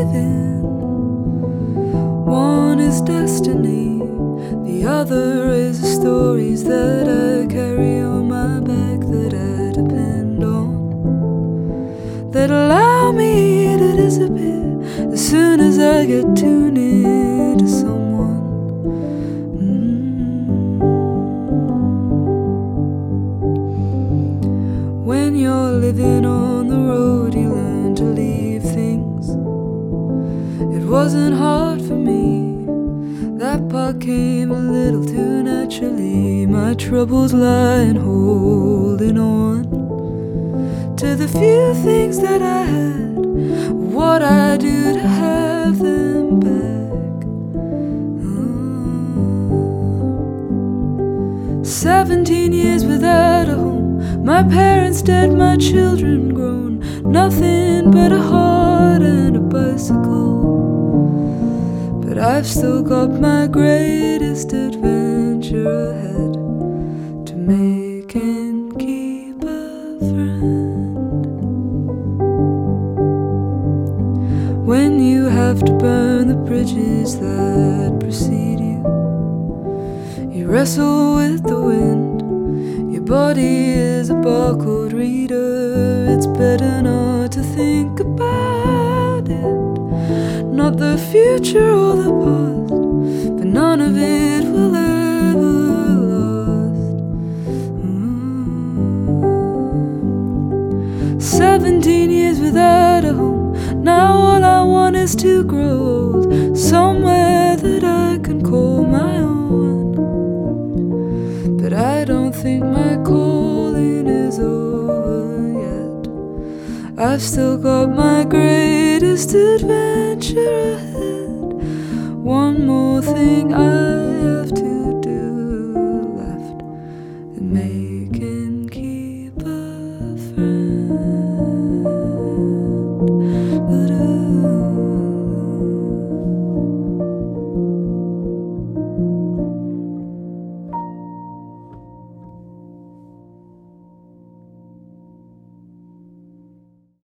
believe in. One is destiny, the other is the stories that I carry on my back, that I depend on, that allow me to disappear as soon as I get too near to someone. When you're living on the road, you learn to leave things. It wasn't hard for me, that part came a little too naturally. My troubles lie in holding on to the few things that I had, what I do to have them back. 17 years without a home, my parents dead, my children grown, nothing but a heart and a bicycle. But I've still got my greatest adventure ahead, to make and keep a friend. When you have to burn the bridges that precede you, you wrestle with the wind. Your body is a barcode reader, it's better not to think about it, not the future or the past, but none of it will ever last. 17 years without a home, now all I want is to grow old, somewhere that I can call my own. But I don't think my calling is over yet. I've still got my greatest adventure ahead. One more thing I